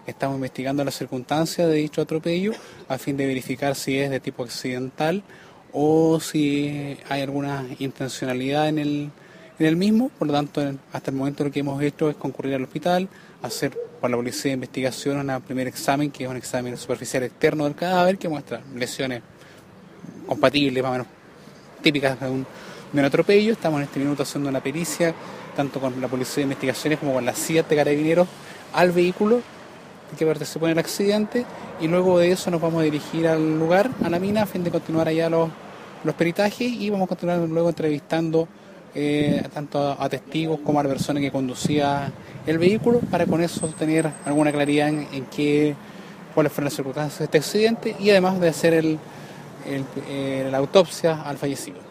estamos investigando las circunstancias de dicho atropello a fin de verificar si es de tipo accidental o si hay alguna intencionalidad en el mismo. Por lo tanto, hasta el momento lo que hemos hecho es concurrir al hospital, hacer por la policía de investigación un primer examen, que es un examen superficial externo del cadáver, que muestra lesiones compatibles, más o menos típicas de un atropello. Estamos en este minuto haciendo una pericia, tanto con la policía de investigaciones como con la CIA de carabineros, al vehículo que participó en el accidente, y luego de eso nos vamos a dirigir al lugar, a la mina, a fin de continuar allá los peritajes, y vamos a continuar luego entrevistando tanto a testigos como a la persona que conducía el vehículo, para con eso tener alguna claridad en cuáles fueron las circunstancias de este accidente, y además de hacer la autopsia al fallecido.